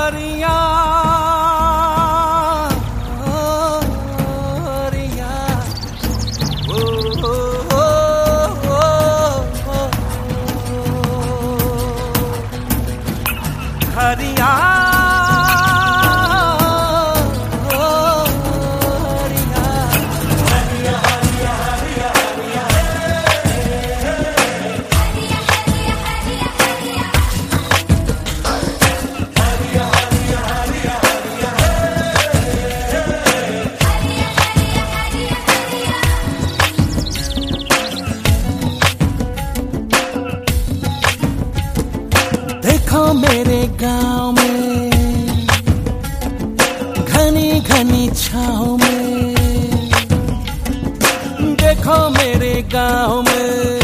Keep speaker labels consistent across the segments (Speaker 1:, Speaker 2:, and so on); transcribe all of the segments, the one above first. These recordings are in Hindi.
Speaker 1: देखो मेरे गांव में घनी घनी छाँव में, देखो मेरे गांव में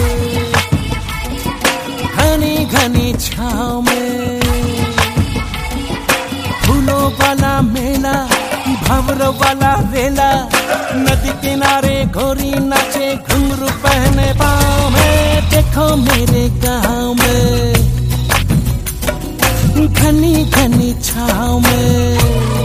Speaker 1: घनी घनी छाँव में, फूलों वाला मेला भंवरों वाला रेला, नदी किनारे घोड़ी नाचे घुंघरू पहने पाँव में। देखो मेरे गांव में घनी घनी छाँव में,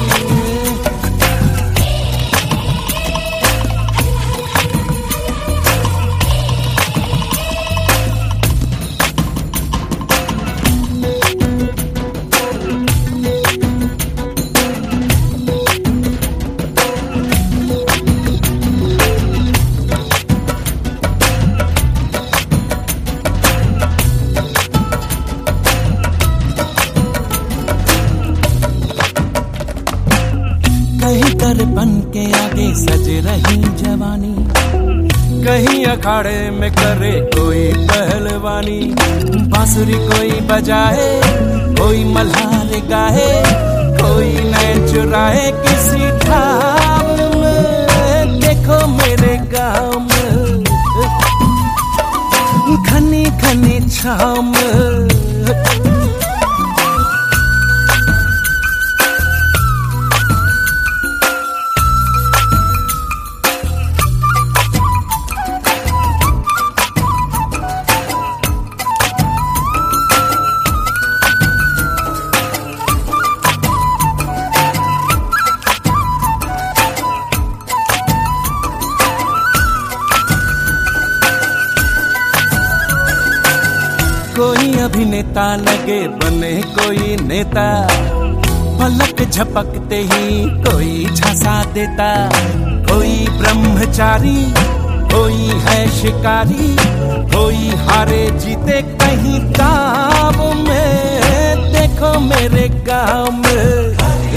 Speaker 1: कहीं दर्पण के आगे सज रही जवानी, कहीं अखाड़े में करे कोई पहलवानी, बांसुरी कोई बजाए कोई मल्हार गाए, कोई नैन चुराए किसी ठाव में। देखो मेरे गांव में घनी घनी छाँव में, कोई अभिनेता लगे बने कोई नेता, पलक झपकते ही कोई झांसा देता, कोई ब्रह्मचारी कोई है शिकारी, कोई हारे जीते कहीं दाव में। देखो मेरे गांव में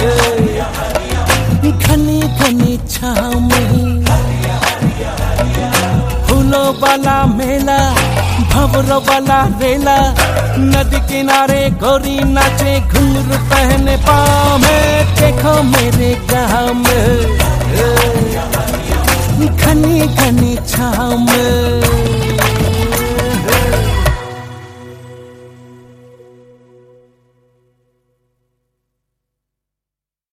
Speaker 1: घनी घनी छाँव में, फूलों वाला मेला भंवरों वाला रेला, नदी किनारे गोरी नाचे घुंघरू पहने पाँव में। देखो मेरे गांव में घनी घनी छाँव में।